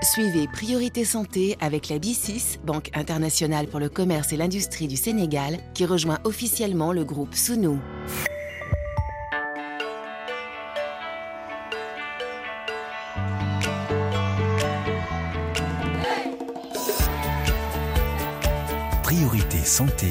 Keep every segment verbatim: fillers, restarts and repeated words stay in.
Suivez Priorité Santé avec la B I C I S, Banque internationale pour le commerce et l'industrie du Sénégal, qui rejoint officiellement le groupe Sounou. Priorité Santé,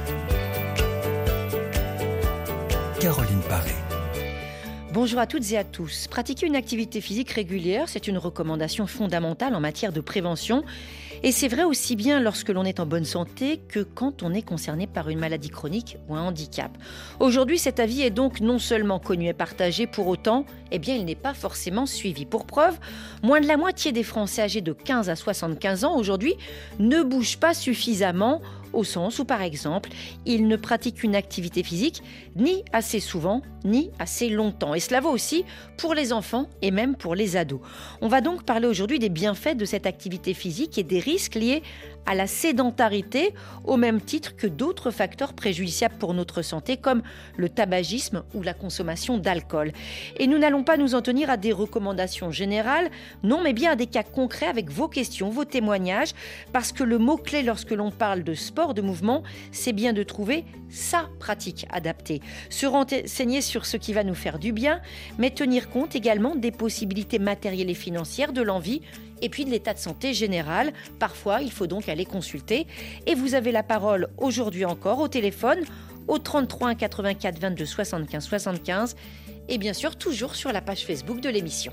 Caroline Paré. Bonjour à toutes et à tous. Pratiquer une activité physique régulière, c'est une recommandation fondamentale en matière de prévention. Et c'est vrai aussi bien lorsque l'on est en bonne santé que quand on est concerné par une maladie chronique ou un handicap. Aujourd'hui, cet avis est donc non seulement connu et partagé, pour autant, eh bien, il n'est pas forcément suivi. Pour preuve, moins de la moitié des Français âgés de quinze à soixante-quinze ans aujourd'hui ne bougent pas suffisamment, au sens où, par exemple, ils ne pratiquent une activité physique ni assez souvent, ni assez longtemps. Et cela vaut aussi pour les enfants et même pour les ados. On va donc parler aujourd'hui des bienfaits de cette activité physique et des risques liés à la sédentarité, au même titre que d'autres facteurs préjudiciables pour notre santé, comme le tabagisme ou la consommation d'alcool. Et nous n'allons pas nous en tenir à des recommandations générales, non, mais bien à des cas concrets avec vos questions, vos témoignages, parce que le mot-clé lorsque l'on parle de sport, de mouvement, c'est bien de trouver sa pratique adaptée. Se renseigner sur ce qui va nous faire du bien, mais tenir compte également des possibilités matérielles et financières, de l'envie, et puis de l'état de santé général. Parfois, il faut donc aller consulter. Et vous avez la parole aujourd'hui encore au téléphone, au trente-trois un quatre-vingt-quatre vingt-deux soixante-quinze soixante-quinze, et bien sûr toujours sur la page Facebook de l'émission.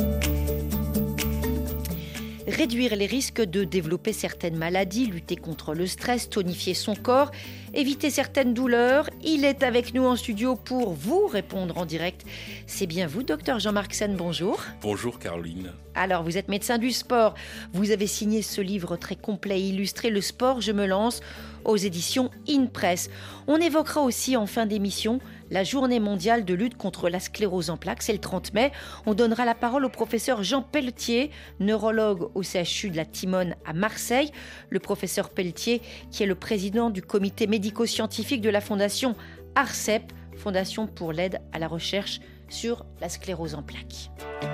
Réduire les risques de développer certaines maladies, lutter contre le stress, tonifier son corps, éviter certaines douleurs. Il est avec nous en studio pour vous répondre en direct. C'est bien vous, docteur Jean-Marc Sen, bonjour. Bonjour Caroline. Alors, vous êtes médecin du sport. Vous avez signé ce livre très complet et illustré, Le sport, je me lance, aux éditions InPress. On évoquera aussi en fin d'émission la journée mondiale de lutte contre la sclérose en plaques, c'est le trente mai. On donnera la parole au professeur Jean Pelletier, neurologue au C H U de la Timone à Marseille. Le professeur Pelletier, qui est le président du comité médico-scientifique de la fondation ARCEP, Fondation pour l'aide à la recherche sur la sclérose en plaques.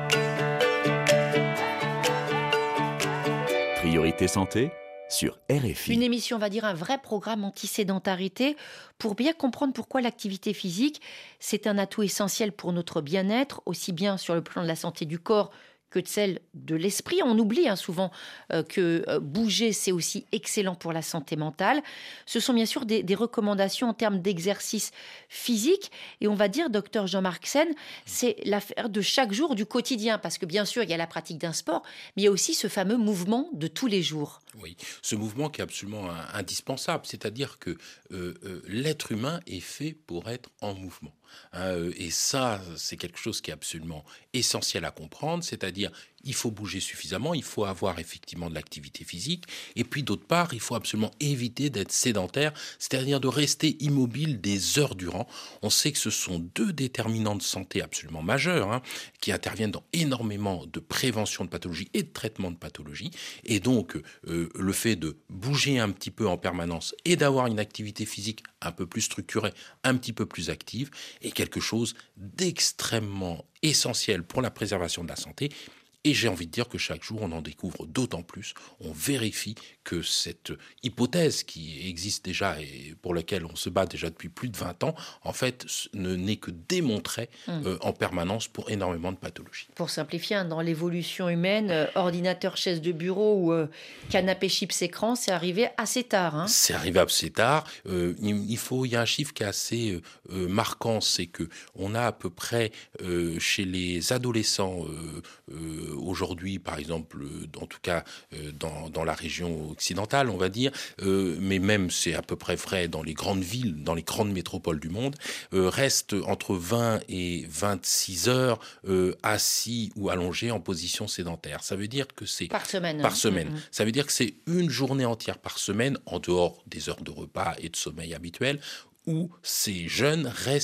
Priorité Santé sur R F I. Une émission, on va dire un vrai programme anti-sédentarité pour bien comprendre pourquoi l'activité physique, c'est un atout essentiel pour notre bien-être, aussi bien sur le plan de la santé du corps que de celle de l'esprit. On oublie hein, souvent euh, que euh, bouger, c'est aussi excellent pour la santé mentale. Ce sont bien sûr des, des recommandations en termes d'exercice physique. Et on va dire, docteur Jean-Marc Sen, c'est l'affaire de chaque jour, du quotidien. Parce que bien sûr, il y a la pratique d'un sport, mais il y a aussi ce fameux mouvement de tous les jours. Oui, ce mouvement qui est absolument indispensable. C'est-à-dire que euh, euh, l'être humain est fait pour être en mouvement. Hein, et ça, c'est quelque chose qui est absolument essentiel à comprendre, c'est-à-dire il faut bouger suffisamment, il faut avoir effectivement de l'activité physique, et puis d'autre part, il faut absolument éviter d'être sédentaire, c'est-à-dire de rester immobile des heures durant. On sait que ce sont deux déterminants de santé absolument majeurs, hein, qui interviennent dans énormément de prévention de pathologies et de traitement de pathologies, et donc euh, le fait de bouger un petit peu en permanence et d'avoir une activité physique un peu plus structurée, un petit peu plus active, est quelque chose d'extrêmement essentiel pour la préservation de la santé. Et j'ai envie de dire que chaque jour, on en découvre d'autant plus. On vérifie que cette hypothèse qui existe déjà et pour laquelle on se bat déjà depuis plus de vingt ans, en fait, ne n'est que démontrée mmh. euh, en permanence pour énormément de pathologies. Pour simplifier, hein, dans l'évolution humaine, euh, ordinateur, chaise de bureau ou euh, canapé, chips, écran, c'est arrivé assez tard. Hein. C'est arrivé assez tard. Euh, il, faut, il y a un chiffre qui est assez euh, marquant, c'est que on a à peu près euh, chez les adolescents euh, euh, aujourd'hui, par exemple, en tout cas euh, dans, dans la région occidentale, on va dire, euh, mais même c'est à peu près vrai dans les grandes villes, dans les grandes métropoles du monde, euh, reste entre vingt et vingt-six heures euh, assis ou allongés en position sédentaire. Ça veut dire que c'est... Par semaine. Par semaine. Mmh. Ça veut dire que c'est une journée entière par semaine, en dehors des heures de repas et de sommeil habituels, où ces jeunes restent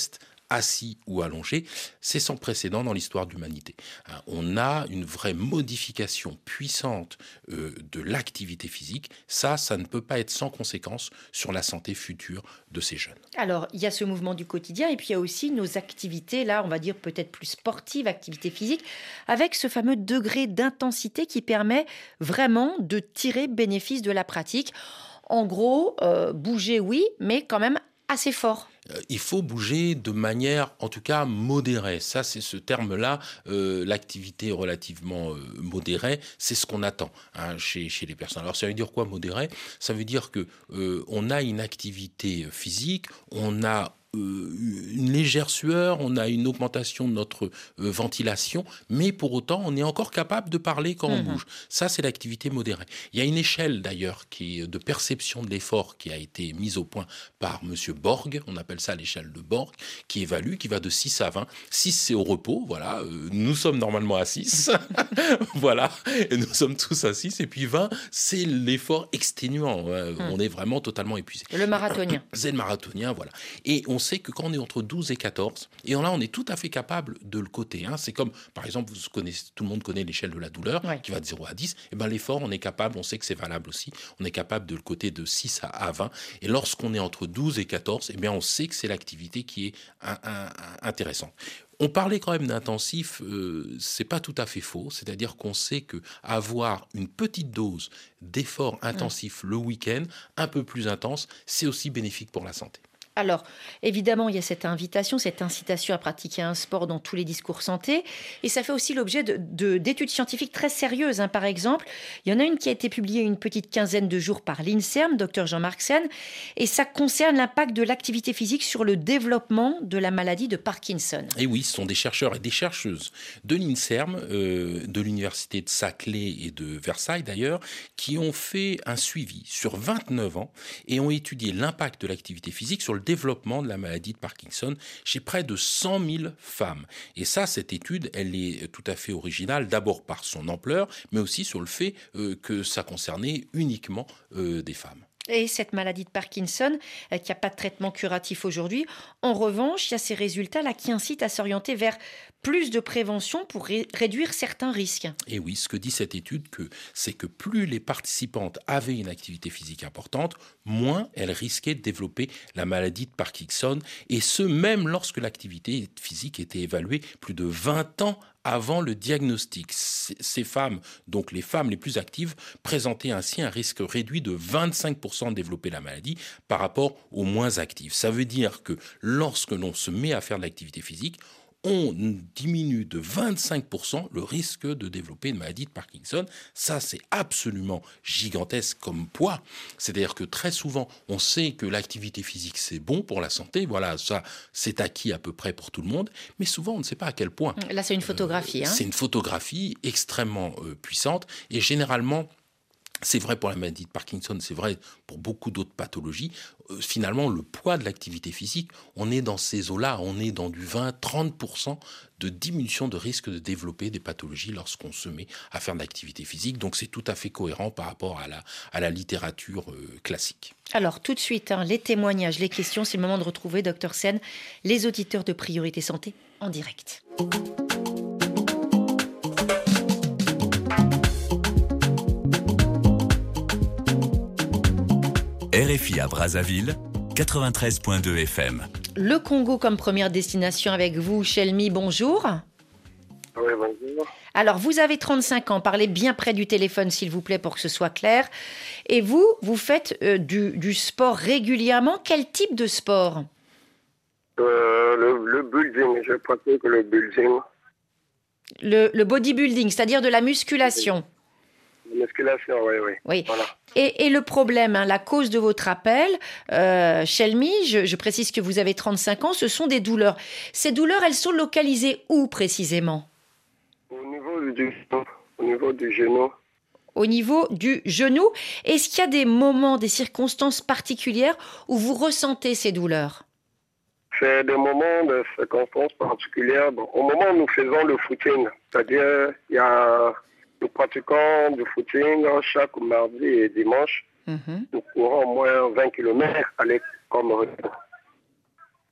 assis ou allongé, c'est sans précédent dans l'histoire de l'humanité. Hein, on a une vraie modification puissante euh, de l'activité physique. Ça, ça ne peut pas être sans conséquence sur la santé future de ces jeunes. Alors, il y a ce mouvement du quotidien et puis il y a aussi nos activités, là, on va dire peut-être plus sportives, activités physiques, avec ce fameux degré d'intensité qui permet vraiment de tirer bénéfice de la pratique. En gros, euh, bouger, oui, mais quand même assez fort. Il faut bouger de manière, en tout cas, modérée. Ça, c'est ce terme-là, euh, l'activité relativement euh, modérée, c'est ce qu'on attend hein, chez, chez les personnes. Alors, ça veut dire quoi, modéré ? Ça veut dire que euh, on a une activité physique, on a Euh, une légère sueur, on a une augmentation de notre euh, ventilation, mais pour autant, on est encore capable de parler quand on mmh. bouge. Ça, c'est l'activité modérée. Il y a une échelle, d'ailleurs, qui est de perception de l'effort qui a été mise au point par M. Borg, on appelle ça l'échelle de Borg, qui évalue, qui va de six à vingt. six, c'est au repos, voilà. Euh, nous sommes normalement à six, voilà. Et nous sommes tous à six. Et puis vingt, c'est l'effort exténuant. Euh, mmh. On est vraiment totalement épuisé. Le marathonien. C'est le marathonien, voilà. Et on On sait que quand on est entre douze et quatorze, et là on est tout à fait capable de le coter. Hein. C'est comme, par exemple, vous connaissez, tout le monde connaît l'échelle de la douleur, ouais. qui va de zéro à dix. Et ben l'effort, on est capable, on sait que c'est valable aussi, on est capable de le coter de six à vingt. Et lorsqu'on est entre douze et quatorze, et bien on sait que c'est l'activité qui est un, un, un, intéressante. On parlait quand même d'intensif, euh, c'est pas tout à fait faux, c'est-à-dire qu'on sait que avoir une petite dose d'effort intensif mmh. le week-end, un peu plus intense, c'est aussi bénéfique pour la santé. Alors, évidemment, il y a cette invitation, cette incitation à pratiquer un sport dans tous les discours santé. Et ça fait aussi l'objet de, de, d'études scientifiques très sérieuses. Hein. Par exemple, il y en a une qui a été publiée une petite quinzaine de jours par l'INSERM, docteur Jean-Marc Sen. Et ça concerne l'impact de l'activité physique sur le développement de la maladie de Parkinson. Et oui, ce sont des chercheurs et des chercheuses de l'INSERM, euh, de l'université de Saclay et de Versailles d'ailleurs, qui ont fait un suivi sur vingt-neuf ans et ont étudié l'impact de l'activité physique sur le développement de la maladie de Parkinson chez près de cent mille femmes. Et ça, cette étude, elle est tout à fait originale, d'abord par son ampleur, mais aussi sur le fait euh, que ça concernait uniquement euh, des femmes. Et cette maladie de Parkinson, euh, qui n'a pas de traitement curatif aujourd'hui, en revanche, il y a ces résultats-là qui incitent à s'orienter vers plus de prévention pour ré- réduire certains risques. Et oui, ce que dit cette étude, que, c'est que plus les participantes avaient une activité physique importante, moins elles risquaient de développer la maladie de Parkinson, et ce, même lorsque l'activité physique était évaluée plus de vingt ans avant le diagnostic. Ces femmes, donc les femmes les plus actives, présentaient ainsi un risque réduit de vingt-cinq pour cent de développer la maladie par rapport aux moins actives. Ça veut dire que lorsque l'on se met à faire de l'activité physique, on diminue de vingt-cinq pour cent le risque de développer une maladie de Parkinson. Ça, c'est absolument gigantesque comme poids. C'est-à-dire que très souvent, on sait que l'activité physique, c'est bon pour la santé. Voilà, ça, c'est acquis à peu près pour tout le monde. Mais souvent, on ne sait pas à quel point. Là, c'est une photographie. Euh, hein. C'est une photographie extrêmement euh, puissante. Et généralement, c'est vrai pour la maladie de Parkinson, c'est vrai pour beaucoup d'autres pathologies. Euh, finalement, le poids de l'activité physique, on est dans ces eaux-là, on est dans du vingt à trente pour cent de diminution de risque de développer des pathologies lorsqu'on se met à faire de l'activité physique. Donc, c'est tout à fait cohérent par rapport à la, à la littérature euh, classique. Alors, tout de suite, hein, les témoignages, les questions, c'est le moment de retrouver, docteur Sen, les auditeurs de Priorité Santé en direct. R F I à Brazzaville, quatre-vingt-treize virgule deux F M. Le Congo comme première destination avec vous, Chelmi, bonjour. Oui, bonjour. Alors, vous avez trente-cinq ans, parlez bien près du téléphone, s'il vous plaît, pour que ce soit clair. Et vous, vous faites euh, du, du sport régulièrement. Quel type de sport ? euh, le, le building, je pratique le building. Le, le bodybuilding, c'est-à-dire de la musculation. La musculation, oui, oui. Oui. Voilà. Et, et le problème, hein, la cause de votre appel, euh, Chelmi, je, je précise que vous avez trente-cinq ans, ce sont des douleurs. Ces douleurs, elles sont localisées où précisément ? Au niveau du, au niveau du genou. Au niveau du genou. Est-ce qu'il y a des moments, des circonstances particulières où vous ressentez ces douleurs ? C'est des moments de circonstances particulières. Bon, au moment où nous faisons le footing, c'est-à-dire, il y a... Nous pratiquons du footing chaque mardi et dimanche. Mm-hmm. Nous courons au moins vingt kilomètres aller comme retour.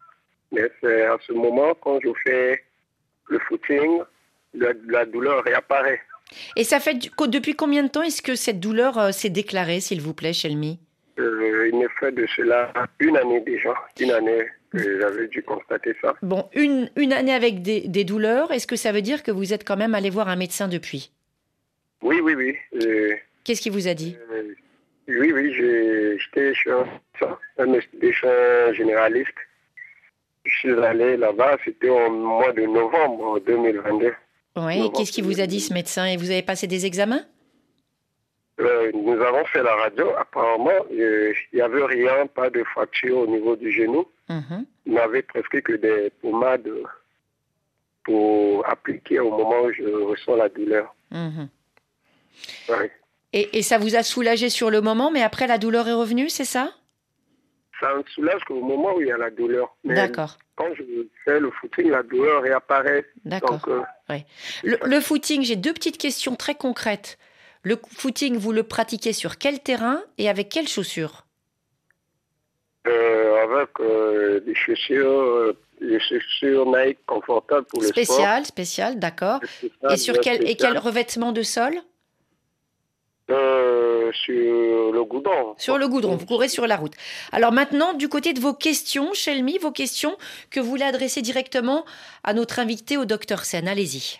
Mais c'est à ce moment, quand je fais le footing, la, la douleur réapparaît. Et ça fait du- depuis combien de temps est-ce que cette douleur euh, s'est déclarée, s'il vous plaît, Shelmy? Euh, il me fait de cela une année déjà, une année que j'avais dû constater ça. Bon, une, une année avec des, des douleurs, est-ce que ça veut dire que vous êtes quand même allé voir un médecin depuis? Oui, oui, oui. Euh, Qu'est-ce qu'il vous a dit? euh, oui, oui, j'ai- j'étais chez un médecin, un médecin généraliste. Je suis allé là-bas, c'était au mois de novembre deux mille vingt-deux. Oui, et qu'est-ce qu'il vous a dit, ce médecin? Et vous avez passé des examens? Euh, nous avons fait la radio. Apparemment, euh, il n'y avait rien, pas de fracture au niveau du genou. Mhm. Il n'avait presque que des pommades pour appliquer au moment où je ressens la douleur. Mhm. Ouais. Et, et ça vous a soulagé sur le moment, mais après la douleur est revenue, c'est ça? Ça me soulage qu'au moment où il y a la douleur. Mais D'accord, quand je fais le footing, la douleur réapparaît. d'accord. Donc, euh, Le, le footing, j'ai deux petites questions très concrètes. Le footing, vous le pratiquez sur quel terrain et avec quelles chaussures? euh, avec euh, des chaussures, euh, des chaussures Nike confortables pour le sport. Spécial, spécial, d'accord. Spécial, Et sur bien quel, et spécial. quel revêtement de sol? Euh, sur le goudron. Sur le goudron, vous courez sur la route. Alors maintenant, du côté de vos questions, Shelmy, vos questions que vous voulez adresser directement à notre invité, au docteur Sen. Allez-y.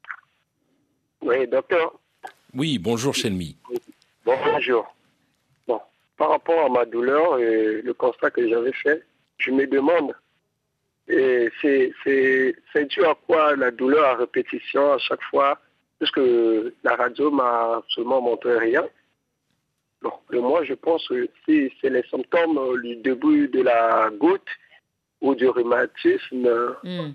Oui, docteur. Oui, bonjour Shelmy. Bonjour. Bon, par rapport à ma douleur et le constat que j'avais fait, je me demande, et c'est, c'est, c'est dû à quoi la douleur à répétition à chaque fois, puisque la radio m'a absolument montré rien. Bon, et moi, je pense que si c'est les symptômes du début de la goutte ou du rhumatisme, Hmm.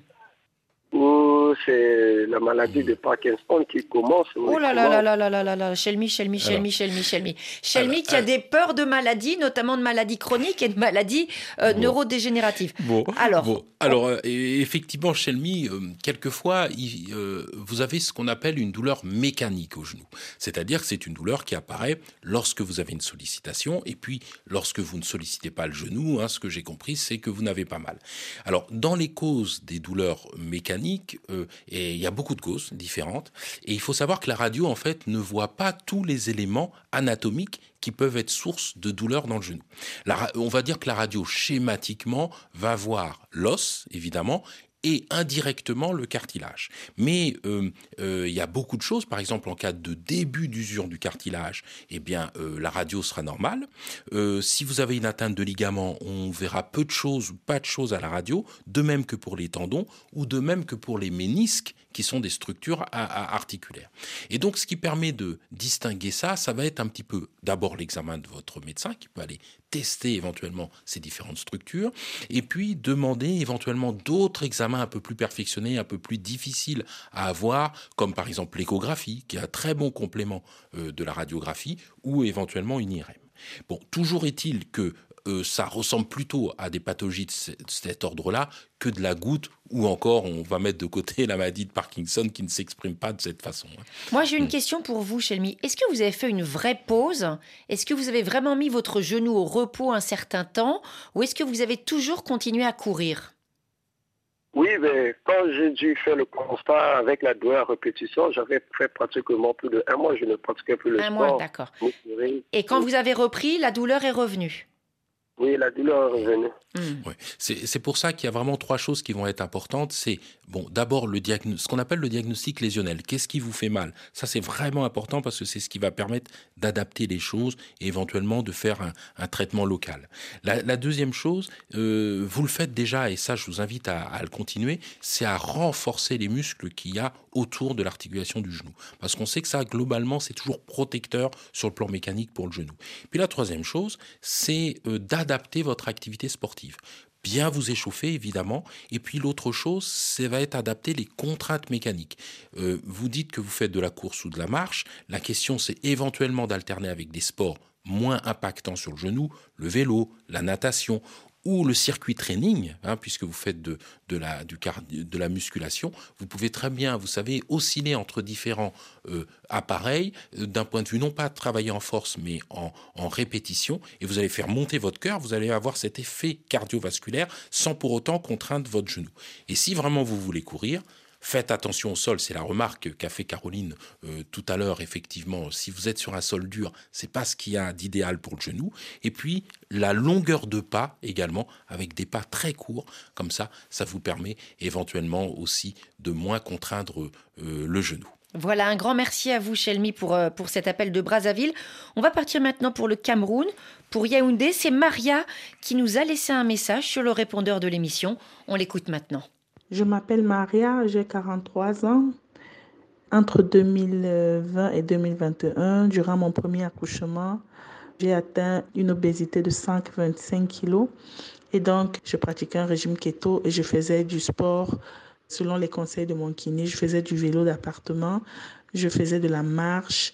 ou c'est la maladie de Parkinson qui commence. Oh là là là là là là là là, Shelmy, Shelmy, Shelmy, Shelmy, Shelmy. Shelmy alors, qui a alors- des peurs de maladies, notamment de maladies chroniques et de maladies euh, Bon. neurodégénératives. Bon, Alors, bon. Alors euh, et- effectivement, Shelmy, euh, quelquefois, il, euh, vous avez ce qu'on appelle une douleur mécanique au genou. C'est-à-dire que c'est une douleur qui apparaît lorsque vous avez une sollicitation et puis lorsque vous ne sollicitez pas le genou. Hein, ce que j'ai compris, c'est que vous n'avez pas mal. Alors, dans les causes des douleurs mécaniques, euh, et il y a beaucoup de causes différentes. Et il faut savoir que la radio, en fait, ne voit pas tous les éléments anatomiques qui peuvent être source de douleur dans le genou. La ra- on va dire que la radio, schématiquement, va voir l'os, évidemment, et indirectement le cartilage. Mais euh, euh, il y a beaucoup de choses. Par exemple, en cas de début d'usure du cartilage, eh bien, euh, la radio sera normale. Euh, si vous avez une atteinte de ligament, on verra peu de choses ou pas de choses à la radio, de même que pour les tendons ou de même que pour les ménisques, qui sont des structures à- à articulaires. Et donc, ce qui permet de distinguer ça, ça va être un petit peu d'abord l'examen de votre médecin qui peut aller tester éventuellement ces différentes structures et puis demander éventuellement d'autres examens un peu plus perfectionnés, un peu plus difficiles à avoir, comme par exemple l'échographie, qui est un très bon complément euh, de la radiographie, ou éventuellement une I R M. Bon, toujours est-il que euh, ça ressemble plutôt à des pathologies de, ce- de cet ordre-là que de la goutte, ou encore on va mettre de côté la maladie de Parkinson qui ne s'exprime pas de cette façon. hein. moi j'ai une Hmm. question pour vous, Shelmy. Est-ce que vous avez fait une vraie pause? Est-ce que vous avez vraiment mis votre genou au repos un certain temps? Ou est-ce que vous avez toujours continué à courir? Oui, mais quand j'ai dû faire le constat avec la douleur à répétition, j'avais fait pratiquement plus de un mois, je ne pratiquais plus le Un sport. mois, d'accord. ni courir. Et quand vous avez repris, la douleur est revenue? Oui, la douleur est revenue. Hmm. Ouais. C'est, c'est pour ça qu'il y a vraiment trois choses qui vont être importantes. C'est, bon, d'abord, le diagno- ce qu'on appelle le diagnostic lésionnel. Qu'est-ce qui vous fait mal? Ça, c'est vraiment important parce que c'est ce qui va permettre d'adapter les choses et éventuellement de faire un, un traitement local. La, la deuxième chose, euh, vous le faites déjà, et ça, je vous invite à, à le continuer, c'est à renforcer les muscles qu'il y a autour de l'articulation du genou. Parce qu'on sait que ça, globalement, c'est toujours protecteur sur le plan mécanique pour le genou. Puis la troisième chose, c'est euh, d'adapter votre activité sportive. Bien vous échauffer, évidemment. Et puis l'autre chose, ça va être adapter les contraintes mécaniques. Euh, vous dites que vous faites de la course ou de la marche. La question, c'est éventuellement d'alterner avec des sports moins impactants sur le genou, le vélo, la natation, ou le circuit training, hein, puisque vous faites de, de, la, du cardio, de la musculation, vous pouvez très bien, vous savez, osciller entre différents euh, appareils, euh, d'un point de vue non pas de travailler en force, mais en, en répétition, et vous allez faire monter votre cœur, vous allez avoir cet effet cardiovasculaire sans pour autant contraindre votre genou. Et si vraiment vous voulez courir, faites attention au sol, c'est la remarque qu'a fait Caroline euh, tout à l'heure. Effectivement, si vous êtes sur un sol dur, c'est pas ce qu'il y a d'idéal pour le genou. Et puis, la longueur de pas également, avec des pas très courts, comme ça, ça vous permet éventuellement aussi de moins contraindre euh, le genou. Voilà, un grand merci à vous, Chelmi, pour, euh, pour cet appel de Brazzaville. On va partir maintenant pour le Cameroun, pour Yaoundé. C'est Maria qui nous a laissé un message sur le répondeur de l'émission. On l'écoute maintenant. Je m'appelle Maria, j'ai quarante-trois ans. Entre deux mille vingt et deux mille vingt et un, durant mon premier accouchement, j'ai atteint une obésité de cent vingt-cinq kilos. Et donc, je pratiquais un régime keto et je faisais du sport selon les conseils de mon kiné. Je faisais du vélo d'appartement, je faisais de la marche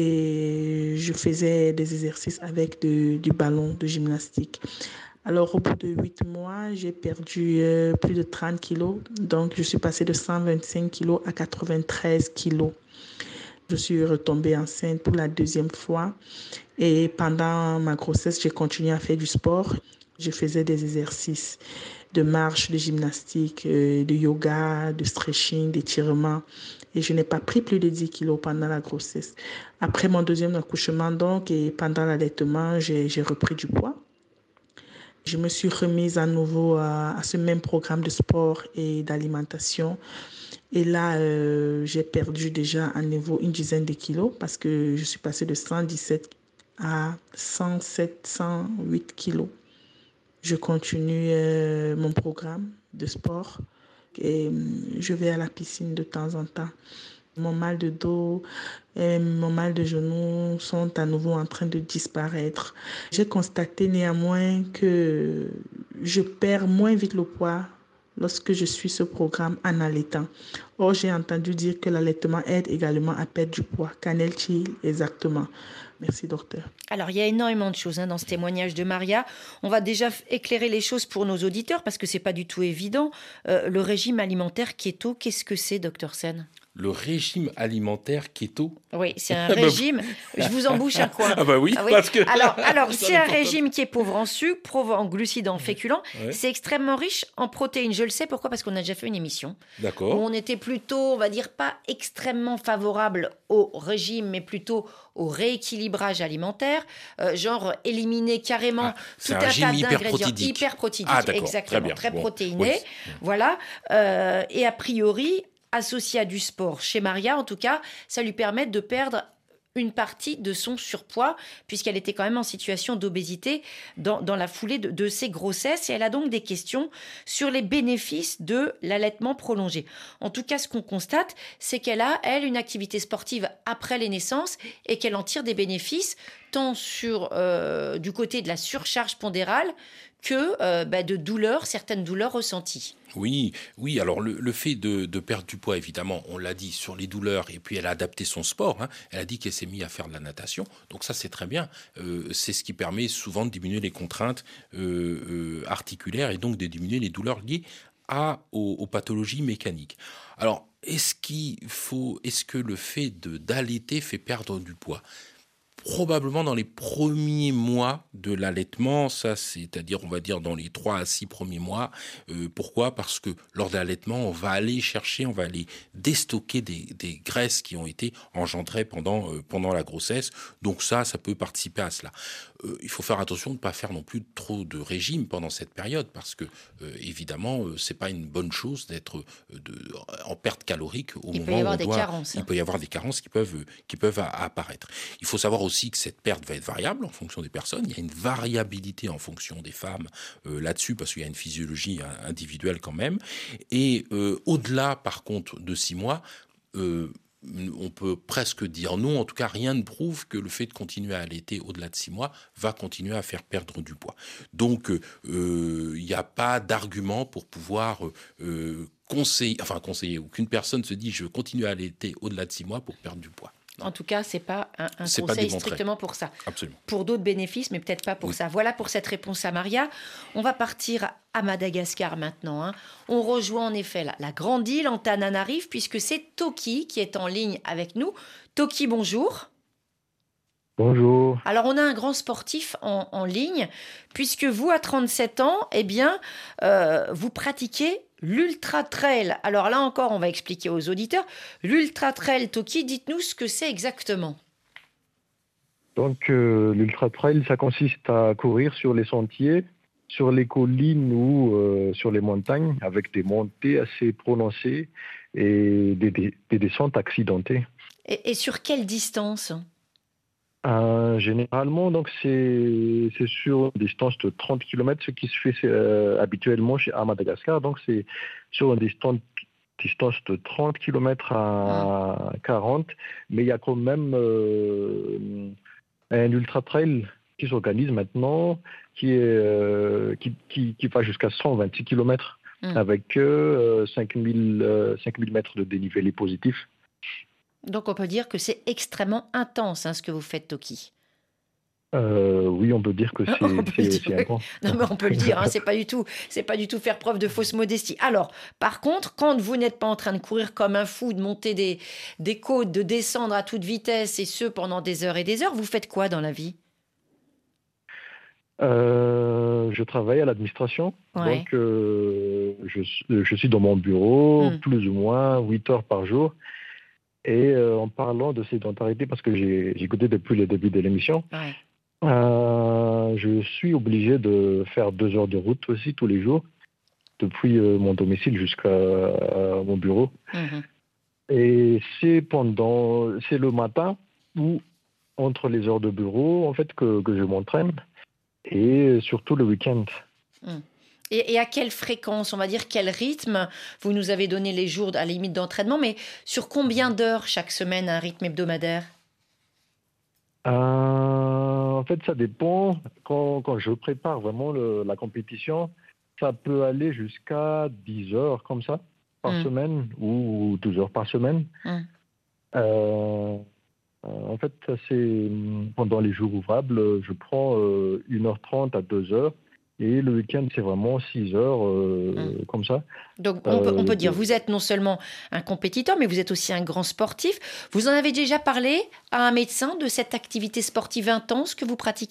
et je faisais des exercices avec de, du ballon de gymnastique. Alors, au bout de huit mois, j'ai perdu euh, plus de trente kilos. Donc, je suis passée de cent vingt-cinq kilos à quatre-vingt-treize kilos. Je suis retombée enceinte pour la deuxième fois. Et pendant ma grossesse, j'ai continué à faire du sport. Je faisais des exercices de marche, de gymnastique, euh, de yoga, de stretching, d'étirement. Et je n'ai pas pris plus de dix kilos pendant la grossesse. Après mon deuxième accouchement, donc, et pendant l'allaitement, j'ai, j'ai repris du poids. Je me suis remise à nouveau à, à ce même programme de sport et d'alimentation. Et là, euh, j'ai perdu déjà à nouveau une dizaine de kilos parce que je suis passée de cent dix-sept à cent sept, cent huit kilos. Je continue euh, mon programme de sport et je vais à la piscine de temps en temps. Mon mal de dos et mon mal de genou sont à nouveau en train de disparaître. J'ai constaté néanmoins que je perds moins vite le poids lorsque je suis ce programme en allaitant. Or, j'ai entendu dire que l'allaitement aide également à perdre du poids. Qu'en est-il exactement ? Merci, docteur. Alors, il y a énormément de choses hein, dans ce témoignage de Maria. On va déjà éclairer les choses pour nos auditeurs parce que ce n'est pas du tout évident. Euh, le régime alimentaire keto, qu'est-ce que c'est, docteur Sen ? Le régime alimentaire keto. Oui, c'est un régime. Je vous embouche un coin. Ah bah oui, ah oui. parce que... Alors, alors c'est un régime qui est pauvre en sucre, pauvre en glucides, en féculents. Ouais. C'est extrêmement riche en protéines. Je le sais, pourquoi ? Parce qu'on a déjà fait une émission. D'accord. Où on était plutôt, on va dire, pas extrêmement favorable au régime, mais plutôt au rééquilibrage alimentaire. Euh, genre éliminer carrément ah, tout un, un tas d'ingrédients hyper protidiques. Ah, d'accord. Exactement, très, bien. très bon. protéinés. Oui. Voilà. Euh, et a priori... associé à du sport. Chez Maria, en tout cas, ça lui permet de perdre une partie de son surpoids, puisqu'elle était quand même en situation d'obésité dans, dans la foulée de, de ses grossesses. Et elle a donc des questions sur les bénéfices de l'allaitement prolongé. En tout cas, ce qu'on constate, c'est qu'elle a, elle, une activité sportive après les naissances et qu'elle en tire des bénéfices, tant sur, euh, du côté de la surcharge pondérale que euh, bah, de douleurs, certaines douleurs ressenties. Oui, oui. Alors le, le fait de, de perdre du poids, évidemment, on l'a dit sur les douleurs, et puis elle a adapté son sport. Hein. Elle a dit qu'elle s'est mise à faire de la natation, donc ça c'est très bien. Euh, c'est ce qui permet souvent de diminuer les contraintes euh, euh, articulaires et donc de diminuer les douleurs liées à aux, aux pathologies mécaniques. Alors est-ce qu'il faut, est-ce que le fait de d'allaiter fait perdre du poids ? Probablement dans les premiers mois de l'allaitement, ça c'est-à-dire on va dire dans les trois à six premiers mois. Euh, pourquoi ? Parce que lors de l'allaitement, on va aller chercher, on va aller déstocker des, des graisses qui ont été engendrées pendant, euh, pendant la grossesse. Donc ça, ça peut participer à cela. Euh, il faut faire attention de ne pas faire non plus trop de régime pendant cette période parce que euh, évidemment, euh, c'est pas une bonne chose d'être euh, de, en perte calorique au il moment peut y avoir où on des doit, carences. Il peut y avoir des carences qui peuvent, qui peuvent apparaître. Il faut savoir aussi que cette perte va être variable en fonction des personnes. Il y a une variabilité en fonction des femmes euh, là-dessus, parce qu'il y a une physiologie individuelle quand même. Et euh, au-delà, par contre, de six mois, euh, on peut presque dire non. En tout cas, rien ne prouve que le fait de continuer à allaiter au-delà de six mois va continuer à faire perdre du poids. Donc, il euh, n'y a pas d'argument pour pouvoir euh, conseiller, enfin conseiller, ou qu'une personne se dit « je continue à allaiter au-delà de six mois pour perdre du poids ». En tout cas, ce n'est pas un, un C'est conseil pas strictement pour ça. Absolument. Pour d'autres bénéfices, mais peut-être pas pour Oui. ça. Voilà pour cette réponse à Maria. On va partir à Madagascar maintenant. Hein. On rejoint en effet la, la grande île Antananarive, puisque c'est Toki qui est en ligne avec nous. Toki, bonjour. Bonjour. Alors, on a un grand sportif en, en ligne, puisque vous, à trente-sept ans, eh bien, euh, vous pratiquez l'Ultra Trail. Alors là encore, on va expliquer aux auditeurs. L'Ultra Trail Toki, dites-nous ce que c'est exactement. Donc, euh, l'Ultra Trail, ça consiste à courir sur les sentiers, sur les collines ou euh, sur les montagnes, avec des montées assez prononcées et des, des, des descentes accidentées. Et, et sur quelle distance ? Euh, généralement, donc c'est c'est sur une distance de trente kilomètres, ce qui se fait euh, habituellement chez, à Madagascar. Donc, c'est sur une distance, distance de trente kilomètres à quarante, mais il y a quand même euh, un ultra trail qui s'organise maintenant, qui, est, euh, qui, qui, qui va jusqu'à cent vingt-six kilomètres, mmh. avec euh, cinq mille mètres de dénivelé positif. Donc, on peut dire que c'est extrêmement intense, hein, ce que vous faites, Toki. Euh, oui, on peut dire que c'est, c'est, dire, c'est intense. Non, mais on peut le dire, hein, c'est pas du tout, c'est pas du tout faire preuve de fausse modestie. Alors, par contre, quand vous n'êtes pas en train de courir comme un fou, de monter des, des côtes, de descendre à toute vitesse, et ce, pendant des heures et des heures, vous faites quoi dans la vie ? Euh, je travaille à l'administration, ouais. donc euh, je, je suis dans mon bureau mmh. plus ou moins huit heures par jour. Et euh, en parlant de sédentarité, parce que j'ai, j'ai écouté depuis le début de l'émission, ouais. euh, je suis obligé de faire deux heures de route aussi tous les jours, depuis euh, mon domicile jusqu'à euh, mon bureau. Mmh. Et c'est pendant, c'est le matin ou entre les heures de bureau, en fait, que, que je m'entraîne, et surtout le week-end. Mmh. Et, et à quelle fréquence, on va dire, quel rythme ? Vous nous avez donné les jours à la limite d'entraînement, mais sur combien d'heures chaque semaine, un rythme hebdomadaire ? euh, En fait, ça dépend. Quand, quand je prépare vraiment le, la compétition, ça peut aller jusqu'à dix heures comme ça par mmh. semaine ou douze heures par semaine. Mmh. Euh, en fait, ça, c'est pendant les jours ouvrables, je prends euh, une heure trente à deux heures. Et le week-end, c'est vraiment six heures, euh, mmh. comme ça. Donc, on, euh, peut, on peut dire, vous êtes non seulement un compétiteur, mais vous êtes aussi un grand sportif. Vous en avez déjà parlé à un médecin de cette activité sportive intense que vous pratiquez ?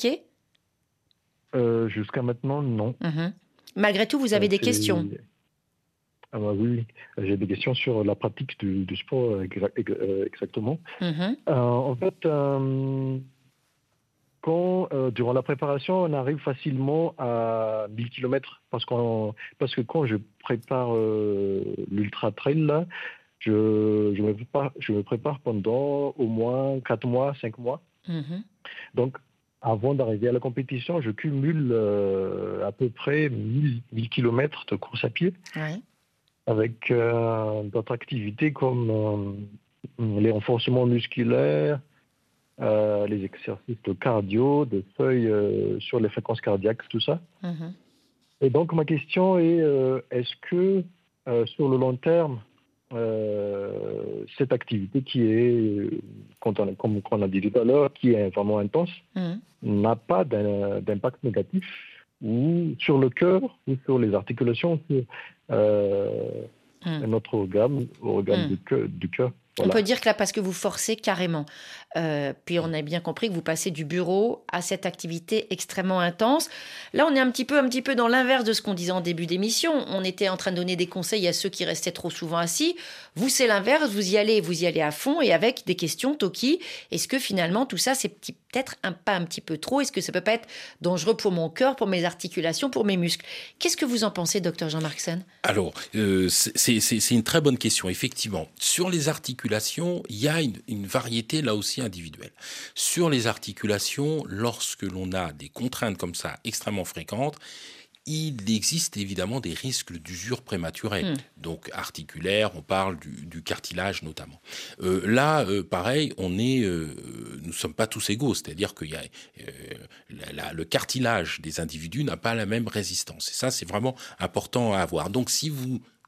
euh, Jusqu'à maintenant, non. Mmh. Malgré tout, vous avez euh, des questions ? Ah bah oui, j'ai des questions sur la pratique du, du sport, exactement. Mmh. Euh, en fait... Euh, Quand, euh, durant la préparation, on arrive facilement à mille kilomètres parce, qu'on, parce que quand je prépare euh, l'Ultra Trail, là, je, je, me prépare, je me prépare pendant au moins quatre mois, cinq mois. Mm-hmm. Donc, avant d'arriver à la compétition, je cumule euh, à peu près mille kilomètres de course à pied, ouais. avec euh, d'autres activités comme euh, les renforcements musculaires, Euh, les exercices de cardio, de feuilles euh, sur les fréquences cardiaques, tout ça. Mmh. Et donc, ma question est, euh, est-ce que, euh, sur le long terme, euh, cette activité qui est, comme on a dit tout à l'heure, qui est vraiment intense, mmh. n'a pas d'un, d'impact négatif ou sur le cœur ou sur les articulations, sur euh, mmh. notre organe, organe mmh. du cœur. Voilà. On peut dire que là, parce que vous forcez carrément. Euh, puis on a bien compris que vous passez du bureau à cette activité extrêmement intense. Là, on est un petit peu, un petit peu dans l'inverse de ce qu'on disait en début d'émission. On était en train de donner des conseils à ceux qui restaient trop souvent assis. Vous, c'est l'inverse. Vous y allez, vous y allez à fond et avec des questions, Toki. Est-ce que finalement, tout ça, c'est petit, peut-être un pas un petit peu trop ? Est-ce que ça peut pas être dangereux pour mon cœur, pour mes articulations, pour mes muscles ? Qu'est-ce que vous en pensez, docteur Jean-Marc Sen ? Alors, euh, c'est, c'est, c'est une très bonne question, effectivement. Sur les articulations, il y a une, une variété là aussi individuelle. Sur les articulations, lorsque l'on a des contraintes comme ça extrêmement fréquentes, il existe évidemment des risques d'usure prématurée, mmh. donc articulaire, on parle du, du cartilage notamment. Euh, là, euh, pareil, on est, euh, nous sommes pas tous égaux, c'est-à-dire que y a, euh, la, la, le cartilage des individus n'a pas la même résistance. Et ça, c'est vraiment important à avoir. Donc, si vous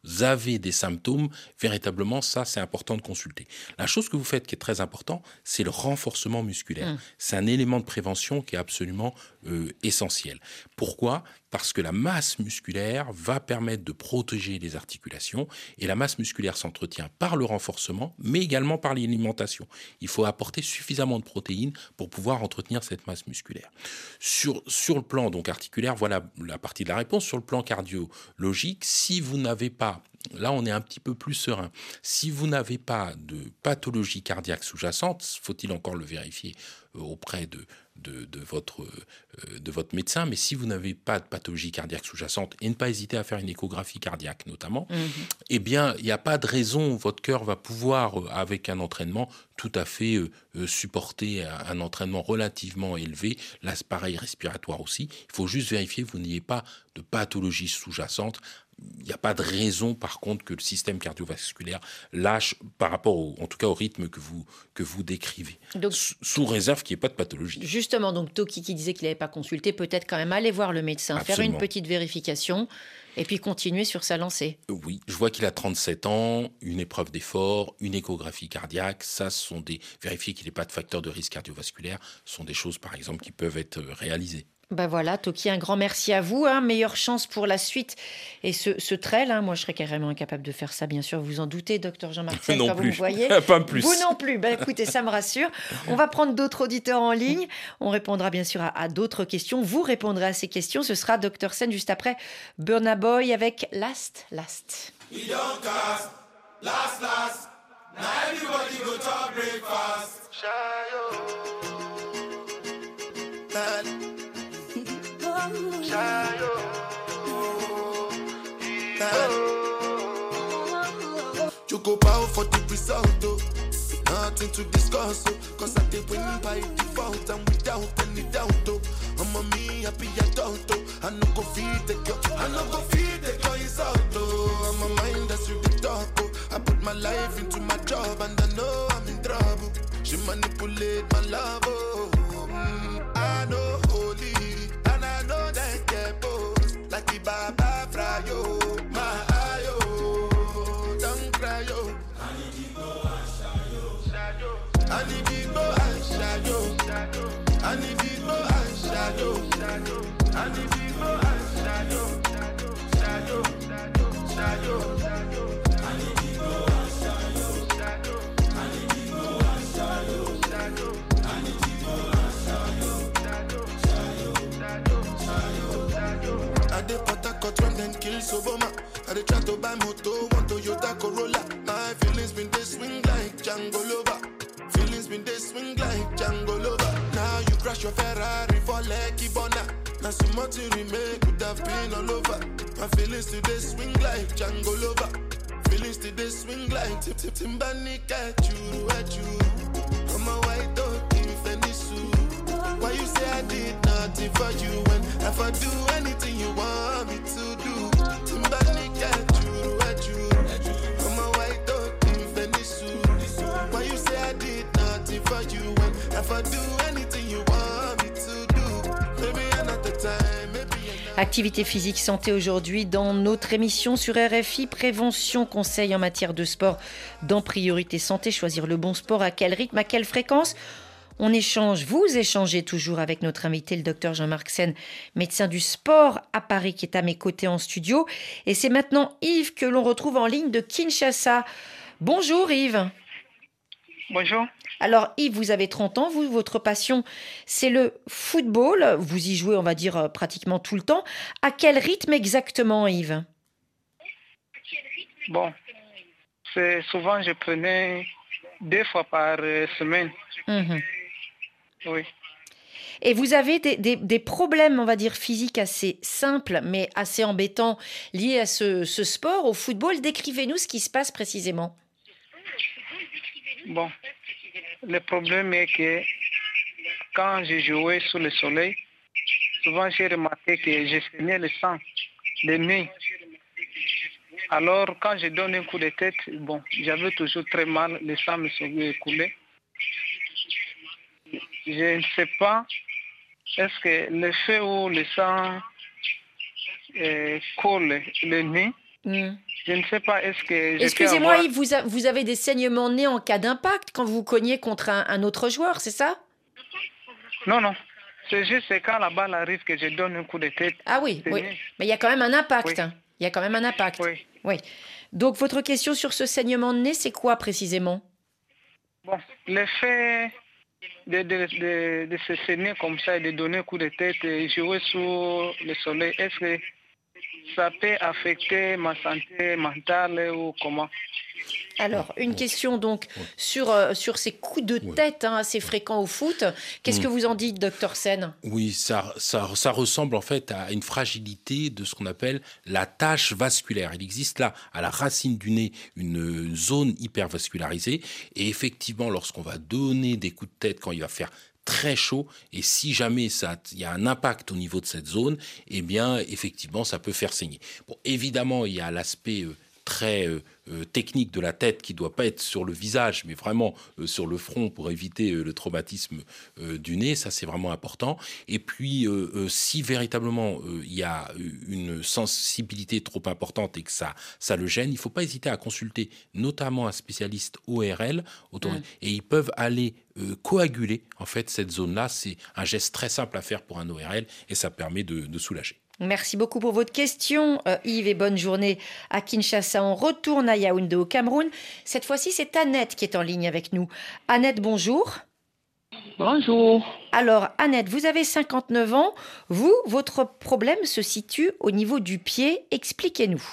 avez des symptômes, véritablement, ça, c'est important de consulter. La chose que vous faites qui est très important, c'est le renforcement musculaire. Mmh. C'est un élément de prévention qui est absolument euh, essentiel. Pourquoi ? Parce que la masse musculaire va permettre de protéger les articulations et la masse musculaire s'entretient par le renforcement, mais également par l'alimentation. Il faut apporter suffisamment de protéines pour pouvoir entretenir cette masse musculaire. Sur, sur le plan donc articulaire, voilà la partie de la réponse. Sur le plan cardiologique, si vous n'avez pas, là on est un petit peu plus serein, si vous n'avez pas de pathologie cardiaque sous-jacente, faut-il encore le vérifier auprès de, de, de, votre, de votre médecin, mais si vous n'avez pas de pathologie cardiaque sous-jacente, et ne pas hésiter à faire une échographie cardiaque notamment, mmh. eh bien, il n'y a pas de raison, votre cœur va pouvoir, avec un entraînement, tout à fait euh, supporter un, un entraînement relativement élevé, l'appareil respiratoire aussi. Il faut juste vérifier que vous n'ayez pas de pathologie sous-jacente. Il n'y a pas de raison, par contre, que le système cardiovasculaire lâche par rapport, au, en tout cas, au rythme que vous, que vous décrivez. Donc, sous réserve qu'il n'y ait pas de pathologie. Justement, donc Toki qui disait qu'il n'avait pas consulté, peut-être quand même aller voir le médecin, Absolument. Faire une petite vérification et puis continuer sur sa lancée. Oui, je vois qu'il a trente-sept ans, une épreuve d'effort, une échographie cardiaque. Ça, ce sont des... Vérifier qu'il n'y ait pas de facteur de risque cardiovasculaire, ce sont des choses, par exemple, qui peuvent être réalisées. Ben voilà, Toki, un grand merci à vous. Hein. Meilleure chance pour la suite. Et ce, ce trail, hein, moi, je serais carrément incapable de faire ça, bien sûr. Vous en doutez, docteur Jean-Marc Sen, quand plus. vous me voyez. Pas plus. Vous non plus. Ben, écoutez, ça me rassure. On va prendre d'autres auditeurs en ligne. On répondra bien sûr à, à d'autres questions. Vous répondrez à ces questions. Ce sera docteur Sen juste après Burna Boy avec Last, Last. We don't cast, last, last. Now everybody go to breakfast. You go bow for the result, oh. Nothing to discuss, oh. Cause I did win by default and without any doubt, oh. I'm a me happy adult, oh. I no go feed the girl, I no go feed the girl is out, oh. I'm a mind that's through the top, oh. I put my life into my job and I know I'm in trouble. She manipulate my love, oh. Mm, I know holy. I know that get both like the Baba Frayo, my ayo, don't cry yo. I need to go and shadow. I need to go and shadow. I need to go and shadow. I need to go and shadow. Shadow, shadow, shadow. I need to go and shadow. I need to go and shadow. I need to go and shadow. I dey Port-a-Court run then kill Soboma. I dey try to buy moto, one Toyota Corolla. My feelings been they swing like Django Lover. Feelings been they swing like Django Lover. Now you crash your Ferrari for Lucky Bona. Now so much you remain could have been all over. My feelings today swing like Django Lover. Feelings today swing like Tip Tip Timbani at you, at you. I'm a white dog in Fenisu. Why you say I did nothing for you when if I do anything you want me to do? Timbani at you, at you. I'm a white dog in Venice. Why you say I did nothing for you when if I do anything you want me to do? Maybe another time, maybe another... Activité physique santé aujourd'hui dans notre émission sur R F I. Prévention, conseils en matière de sport dans Priorité Santé. Choisir le bon sport, à quel rythme, à quelle fréquence? On échange, vous échangez toujours avec notre invité, le docteur Jean-Marc Sen, médecin du sport à Paris, qui est à mes côtés en studio. Et c'est maintenant Yves que l'on retrouve en ligne de Kinshasa. Bonjour Yves. Bonjour. Alors Yves, vous avez trente ans, vous, votre passion, c'est le football. Vous y jouez, on va dire, pratiquement tout le temps. À quel rythme exactement, Yves? Bon, c'est souvent je prenais deux fois par semaine. Mmh. Oui. Et vous avez des, des, des problèmes, on va dire, physiques assez simples, mais assez embêtants, liés à ce, ce sport, au football. Décrivez-nous ce qui se passe précisément. Bon, le problème est que quand j'ai joué sous le soleil, souvent j'ai remarqué que je saignais le sang, le nez. Alors, quand je donne un coup de tête, bon, j'avais toujours très mal, le sang me serait coulé. Je ne sais pas, est-ce que le fait où le sang euh, coule le nez, mm. Je ne sais pas, est-ce que... je Excusez-moi, peux avoir... Yves, vous, a, vous avez des saignements nés en cas d'impact quand vous cognez contre un, un autre joueur, c'est ça? Non, non. C'est juste quand la balle arrive que je donne un coup de tête. Ah oui, oui. Né. Mais il y a quand même un impact. Oui. Hein. Il y a quand même un impact. Oui. Oui. Donc, votre question sur ce saignement de nez, c'est quoi précisément? Bon, l'effet de, de, de, de se saigner comme ça et de donner un coup de tête et jouer sous le soleil, est-ce que ça peut affecter ma santé mentale ou comment? Alors, une question donc sur, euh, sur ces coups de tête hein, assez fréquents au foot. Qu'est-ce mmh. que vous en dites, docteur Sen? Oui, ça, ça, ça ressemble en fait à une fragilité de ce qu'on appelle la tache vasculaire. Il existe là, à la racine du nez, une zone hypervascularisée. Et effectivement, lorsqu'on va donner des coups de tête, quand il va faire très chaud, et si jamais ça, il y a un impact au niveau de cette zone, eh bien, effectivement, ça peut faire saigner. Bon, évidemment, il y a l'aspect euh, très euh, euh, technique de la tête qui doit pas être sur le visage, mais vraiment euh, sur le front pour éviter euh, le traumatisme euh, du nez. Ça, c'est vraiment important. Et puis, euh, euh, si véritablement euh, il y a une sensibilité trop importante et que ça, ça le gêne, il faut pas hésiter à consulter notamment un spécialiste O R L, mmh. et ils peuvent aller euh, coaguler en fait cette zone-là. C'est un geste très simple à faire pour un O R L et ça permet de, de soulager. Merci beaucoup pour votre question, euh, Yves, et bonne journée à Kinshasa. On retourne à Yaoundé au Cameroun. Cette fois-ci, c'est Annette qui est en ligne avec nous. Annette, bonjour. Bonjour. Alors, Annette, vous avez cinquante-neuf ans. Vous, votre problème se situe au niveau du pied. Expliquez-nous.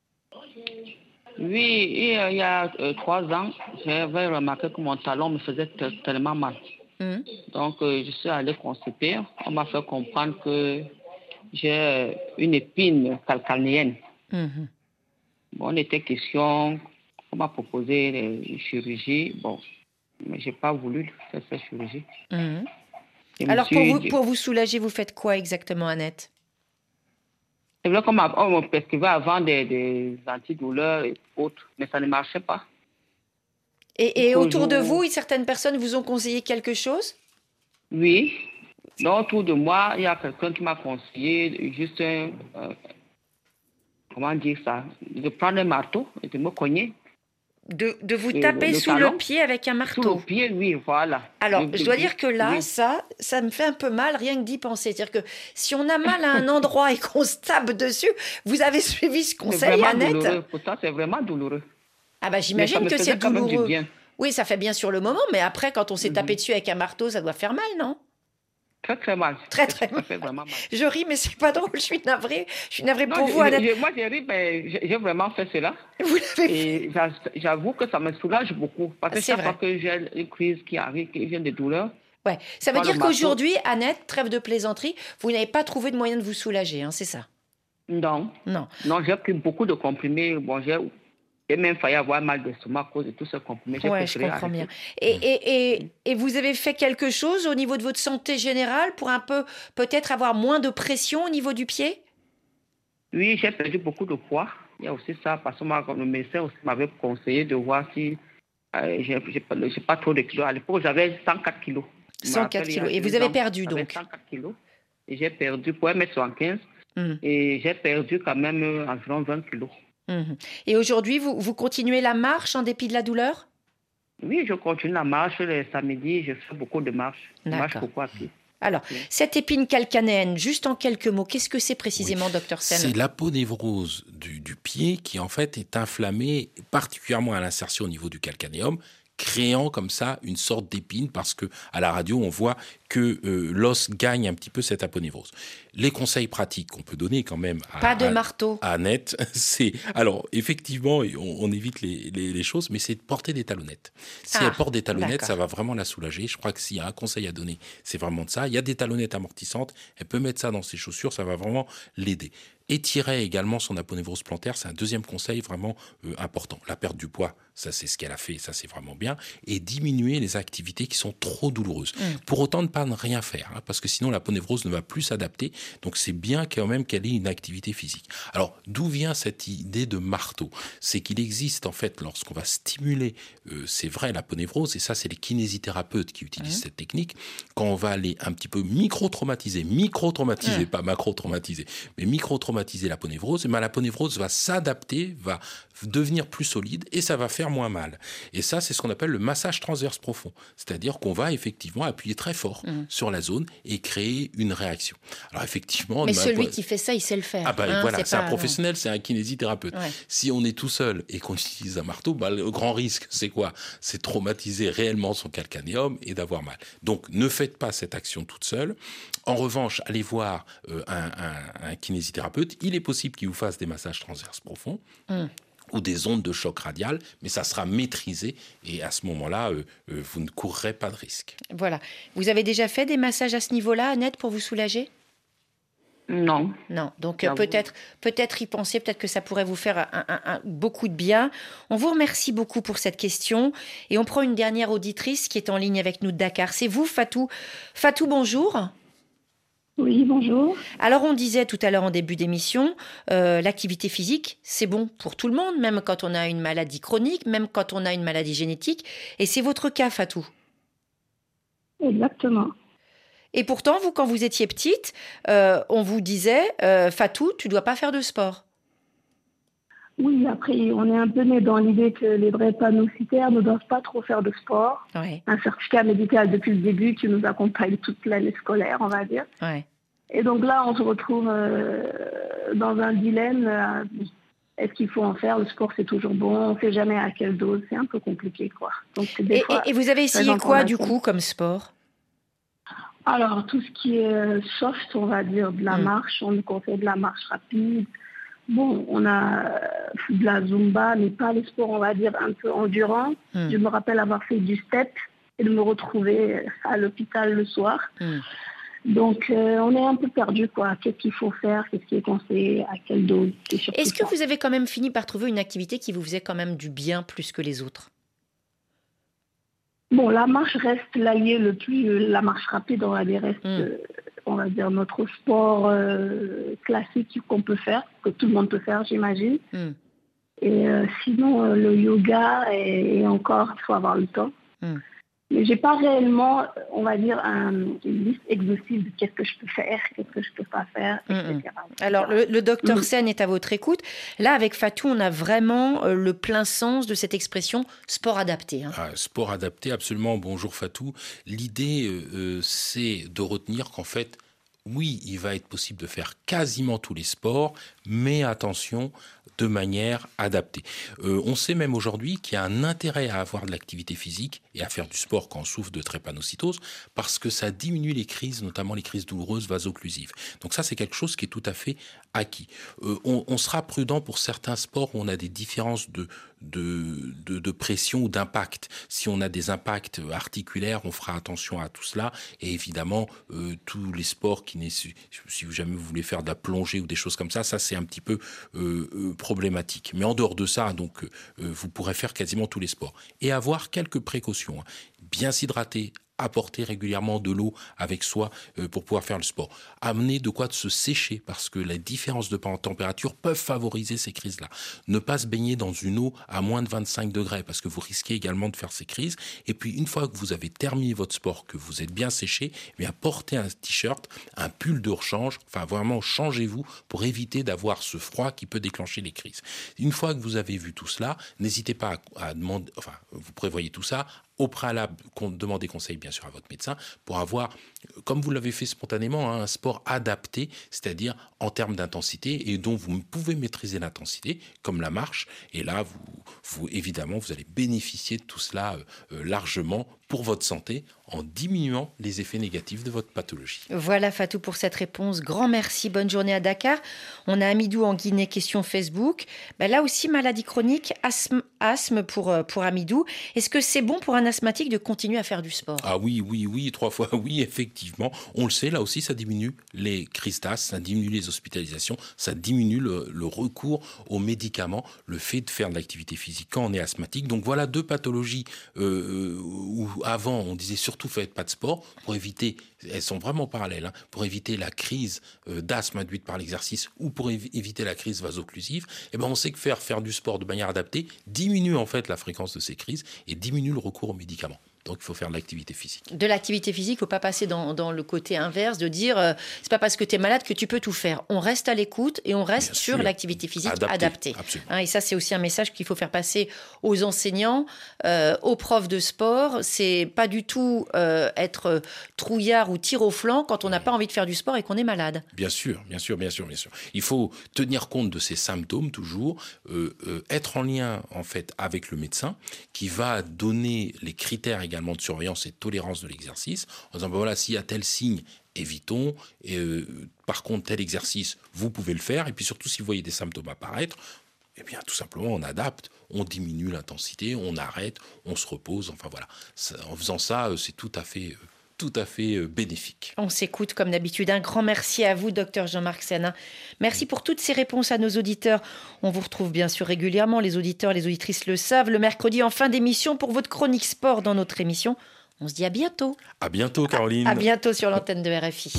Oui, il y a euh, trois ans, j'avais remarqué que mon talon me faisait t- tellement mal. Mmh. Donc, euh, je suis allé consulter. On m'a fait comprendre que j'ai une épine calcanéenne. Mmh. Bon, on était question, on m'a proposé une chirurgie. Bon, mais je n'ai pas voulu faire cette chirurgie. Mmh. Alors, pour vous, pour vous soulager, vous faites quoi exactement, Annette? C'est vrai qu'on m'a, on me prescrivait avant des, des antidouleurs et autres, mais ça ne marchait pas. Et, et autour de vous, certaines personnes vous ont conseillé quelque chose? Oui. Donc, autour de moi, il y a quelqu'un qui m'a conseillé juste, euh, comment dire ça, de prendre un marteau et de me cogner. De, de vous taper le, le sous talon, le pied avec un marteau. Sous le pied, oui, voilà. Alors, le, je dois dire que là, oui. ça, ça me fait un peu mal rien que d'y penser. C'est-à-dire que si on a mal à un endroit et qu'on se tape dessus, vous avez suivi ce conseil, Annette? C'est douloureux. Pourtant, c'est vraiment douloureux. Ah bah j'imagine que c'est douloureux. Oui, ça fait bien sur le moment, mais après, quand on s'est mm-hmm. tapé dessus avec un marteau, ça doit faire mal, non? Très, très mal. Très, très mal. Fait vraiment mal. Je ris, mais c'est pas drôle. Je suis navrée. Je suis navrée non, pour je, vous, Annette. Je, moi, j'ai ri, mais j'ai vraiment fait cela. Vous l'avez Et j'avoue que ça me soulage beaucoup. Parce que chaque fois que j'ai une crise qui arrive, qui vient de douleur. Ouais. Ça veut dire qu'aujourd'hui, Annette, trêve de plaisanterie, vous n'avez pas trouvé de moyen de vous soulager, hein, c'est ça? Non. Non. Non, j'ai pris beaucoup de comprimés. Bon, j'ai... J'ai même failli avoir mal d'estomac à cause de tout ce comprimé. Oui, je comprends bien. Et, et, et, et vous avez fait quelque chose au niveau de votre santé générale pour un peu, peut-être avoir moins de pression au niveau du pied? Oui, j'ai perdu beaucoup de poids. Il y a aussi ça, parce que moi, le médecin aussi m'avait conseillé de voir si euh, j'ai, j'ai, pas, j'ai pas trop de kilos. À l'époque, j'avais cent quatre kilos. cent quatre kilos. Et vous avez perdu donc? cent quatre kilos. Et j'ai perdu pour un mètre soixante-quinze. Mmh. Et j'ai perdu quand même environ vingt kilos. Mmh. Et aujourd'hui, vous, vous continuez la marche en dépit de la douleur? Oui, je continue la marche. Les samedis, je fais beaucoup de marches. Je marche beaucoup à pied. Alors, oui. Cette épine calcanéenne, juste en quelques mots, qu'est-ce que c'est précisément, oui. docteur Sen? C'est l'aponévrose du, du pied qui, en fait, est inflammée, particulièrement à l'insertion au niveau du calcanéum, créant comme ça une sorte d'épine, parce que à la radio, on voit que euh, l'os gagne un petit peu cette aponévrose. Les conseils pratiques qu'on peut donner quand même à, Pas de à, marteau. à Annette, c'est... Alors, effectivement, on, on évite les, les, les choses, mais c'est de porter des talonnettes. Si ah, elle porte des talonnettes, d'accord. ça va vraiment la soulager. Je crois que s'il y a un conseil à donner, c'est vraiment de ça. Il y a des talonnettes amortissantes, elle peut mettre ça dans ses chaussures, ça va vraiment l'aider. Étirer également son aponévrose plantaire, c'est un deuxième conseil vraiment euh, important. La perte du poids, ça c'est ce qu'elle a fait, ça c'est vraiment bien. Et diminuer les activités qui sont trop douloureuses. Mmh. Pour autant, ne pas ne rien faire, hein, parce que sinon l'aponévrose ne va plus s'adapter. Donc c'est bien quand même qu'elle ait une activité physique. Alors d'où vient cette idée de marteau? C'est qu'il existe en fait, lorsqu'on va stimuler, euh, c'est vrai, l'aponévrose, et ça c'est les kinésithérapeutes qui utilisent mmh. cette technique, quand on va aller un petit peu micro-traumatiser, micro-traumatiser, mmh. pas macro-traumatiser, mais micro-traumatiser traumatiser l'aponévrose, mais l'aponévrose va s'adapter, va devenir plus solide et ça va faire moins mal. Et ça, c'est ce qu'on appelle le massage transverse profond. C'est-à-dire qu'on va effectivement appuyer très fort mmh. sur la zone et créer une réaction. Alors effectivement... Mais celui qui fait ça, il sait le faire. Ah ben hein, voilà, c'est, c'est pas, un professionnel, non. c'est un kinésithérapeute. Ouais. Si on est tout seul et qu'on utilise un marteau, bah, le grand risque, c'est quoi ? C'est de traumatiser réellement son calcanéum et d'avoir mal. Donc, ne faites pas cette action toute seule. En revanche, allez voir euh, un, un, un kinésithérapeute. Il est possible qu'il vous fasse des massages transverses profonds. Mmh. ou des ondes de choc radial, mais ça sera maîtrisé et à ce moment-là, euh, euh, vous ne courrez pas de risque. Voilà. Vous avez déjà fait des massages à ce niveau-là, Annette, pour vous soulager ? Non. Non. Donc euh, peut-être, peut-être y penser, peut-être que ça pourrait vous faire un, un, un, beaucoup de bien. On vous remercie beaucoup pour cette question et on prend une dernière auditrice qui est en ligne avec nous de Dakar. C'est vous, Fatou. Fatou, bonjour. Oui, bonjour. Alors, on disait tout à l'heure en début d'émission, euh, l'activité physique, c'est bon pour tout le monde, même quand on a une maladie chronique, même quand on a une maladie génétique. Et c'est votre cas, Fatou. Exactement. Et pourtant, vous, quand vous étiez petite, euh, on vous disait, euh, Fatou, tu ne dois pas faire de sport. Oui, après, on est un peu né dans l'idée que les drépanocytaires ne doivent pas trop faire de sport. Ouais. Un certificat médical depuis le début qui nous accompagne toute l'année scolaire, on va dire. Ouais. Et donc là, on se retrouve euh, dans un dilemme. Euh, est-ce qu'il faut en faire ? Le sport, c'est toujours bon. On ne sait jamais à quelle dose. C'est un peu compliqué, quoi. Donc, des et, fois, et vous avez essayé quoi, du coup, comme sport ? Alors, tout ce qui est soft, on va dire, de la mmh. marche. On nous conseille de la marche rapide. Bon, on a de la Zumba, mais pas les sports, on va dire, un peu endurants. Mmh. Je me rappelle avoir fait du step et de me retrouver à l'hôpital le soir. Mmh. Donc, euh, on est un peu perdu, quoi. Qu'est-ce qu'il faut faire ? Qu'est-ce qui est conseillé ? À quelle dose ? Est-ce que ça. Vous avez quand même fini par trouver une activité qui vous faisait quand même du bien plus que les autres ? Bon, la marche reste l'allié le plus... La marche rapide, on va dire, reste... Mmh. Euh, on va dire, notre sport euh, classique qu'on peut faire, que tout le monde peut faire, j'imagine. Mm. Et euh, sinon, euh, le yoga, et, et encore, il faut avoir le temps. Mm. Mais je n'ai pas réellement, on va dire, un, une liste exhaustive de qu'est-ce que je peux faire, qu'est-ce que je ne peux pas faire, et cetera, et cetera. Alors, le, le docteur mm. Sen est à votre écoute. Là, avec Fatou, on a vraiment euh, le plein sens de cette expression sport adapté. Hein. Ah, sport adapté, absolument. Bonjour Fatou. L'idée, euh, c'est de retenir qu'en fait, oui, il va être possible de faire quasiment tous les sports, mais attention, de manière adaptée. Euh, on sait même aujourd'hui qu'il y a un intérêt à avoir de l'activité physique et à faire du sport quand on souffre de drépanocytose parce que ça diminue les crises, notamment les crises douloureuses vasoclusives. Donc ça, c'est quelque chose qui est tout à fait acquis. Euh, on, on sera prudent pour certains sports où on a des différences de, de, de, de pression ou d'impact. Si on a des impacts articulaires, on fera attention à tout cela. Et évidemment, euh, tous les sports qui nécessitent, si jamais vous voulez faire de la plongée ou des choses comme ça, ça c'est un petit peu euh, euh, problématique. Mais en dehors de ça, donc, euh, vous pourrez faire quasiment tous les sports. Et avoir quelques précautions. Hein. Bien s'hydrater, apporter régulièrement de l'eau avec soi euh, pour pouvoir faire le sport. Amener de quoi de se sécher parce que les différences de température peuvent favoriser ces crises-là. Ne pas se baigner dans une eau à moins de vingt-cinq degrés parce que vous risquez également de faire ces crises. Et puis une fois que vous avez terminé votre sport, que vous êtes bien séché, eh bien portez un t-shirt, un pull de rechange, enfin vraiment changez-vous pour éviter d'avoir ce froid qui peut déclencher les crises. Une fois que vous avez vu tout cela, n'hésitez pas à, à demander, enfin vous prévoyez tout ça, au préalable, demandez conseil bien sûr à votre médecin pour avoir, comme vous l'avez fait spontanément, hein, un sport adapté, c'est-à-dire en termes d'intensité et dont vous pouvez maîtriser l'intensité, comme la marche. Et là, vous, vous évidemment, vous allez bénéficier de tout cela euh, largement pour votre santé en diminuant les effets négatifs de votre pathologie. Voilà Fatou pour cette réponse. Grand merci, bonne journée à Dakar. On a Amidou en Guinée, question Facebook. Ben là aussi, maladie chronique, asthme, asthme pour, pour Amidou. Est-ce que c'est bon pour un asthmatique de continuer à faire du sport ? Ah oui, oui, oui, trois fois oui, effectivement. On le sait, là aussi, ça diminue les crises d'asthme, ça diminue les hospitalisations, ça diminue le, le recours aux médicaments, le fait de faire de l'activité physique quand on est asthmatique. Donc voilà deux pathologies euh, où avant on disait surtout faites pas de sport pour éviter, elles sont vraiment parallèles, hein, pour éviter la crise euh, d'asthme induite par l'exercice ou pour év- éviter la crise vasoclusive. Et ben on sait que faire faire du sport de manière adaptée diminue en fait la fréquence de ces crises et diminue le recours aux médicaments. Donc, il faut faire de l'activité physique. De l'activité physique, il ne faut pas passer dans, dans le côté inverse de dire euh, c'est pas parce que tu es malade que tu peux tout faire. On reste à l'écoute et on reste Bien sur sûr. l'activité physique adaptée. adaptée. Hein, et ça, c'est aussi un message qu'il faut faire passer aux enseignants, euh, aux profs de sport. C'est pas du tout euh, être trouillard ou tir au flanc quand on n'a pas envie de faire du sport et qu'on est malade. Bien sûr, bien sûr, bien sûr, bien sûr. Il faut tenir compte de ces symptômes toujours, euh, euh, être en lien en fait avec le médecin qui va donner les critères également de surveillance et de tolérance de l'exercice, en disant ben voilà, s'il y a tel signe, évitons, et euh, par contre tel exercice, vous pouvez le faire, et puis surtout si vous voyez des symptômes apparaître, eh bien tout simplement on adapte, on diminue l'intensité, on arrête, on se repose, enfin voilà. Ça, en faisant ça, c'est tout à fait... Euh, tout à fait bénéfique. On s'écoute comme d'habitude. Un grand merci à vous, docteur Jean-Marc Senin. Merci pour toutes ces réponses à nos auditeurs. On vous retrouve bien sûr régulièrement, les auditeurs, les auditrices le savent, le mercredi en fin d'émission pour votre chronique sport dans notre émission. On se dit à bientôt. À bientôt, Caroline. À, à bientôt sur l'antenne de R F I.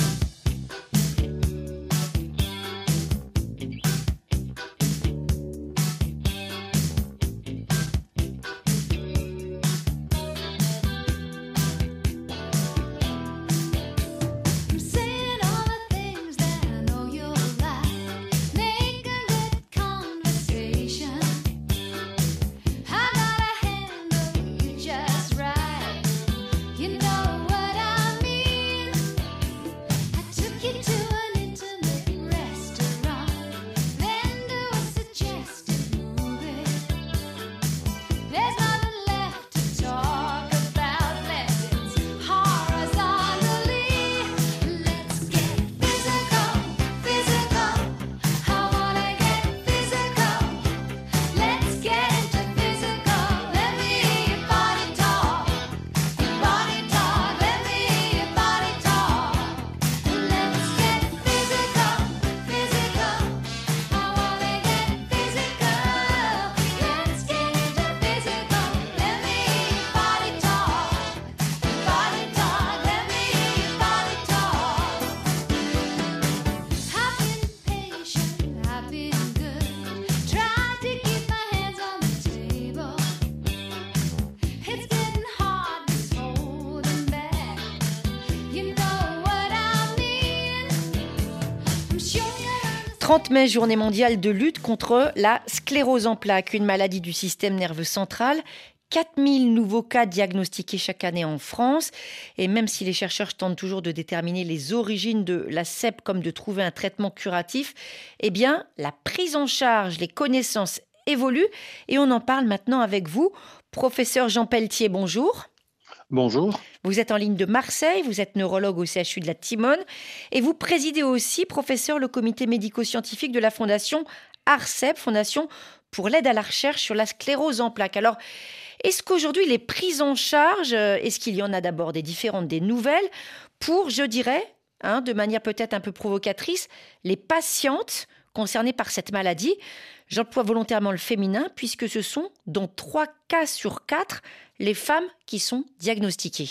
trente mai, journée mondiale de lutte contre la sclérose en plaques, une maladie du système nerveux central. quatre mille nouveaux cas diagnostiqués chaque année en France. Et même si les chercheurs tentent toujours de déterminer les origines de la C E P comme de trouver un traitement curatif, eh bien, la prise en charge, les connaissances évoluent. Et on en parle maintenant avec vous. Professeur Jean Pelletier, bonjour. Bonjour. Vous êtes en ligne de Marseille, vous êtes neurologue au C H U de la Timone et vous présidez aussi, professeur, le comité médico-scientifique de la fondation ARCEP, Fondation pour l'aide à la recherche sur la sclérose en plaques. Alors, est-ce qu'aujourd'hui les prises en charge, est-ce qu'il y en a d'abord des différentes, des nouvelles, pour, je dirais, hein, de manière peut-être un peu provocatrice, les patientes concernées par cette maladie? J'emploie volontairement le féminin puisque ce sont, dans trois cas sur quatre, les femmes qui sont diagnostiquées.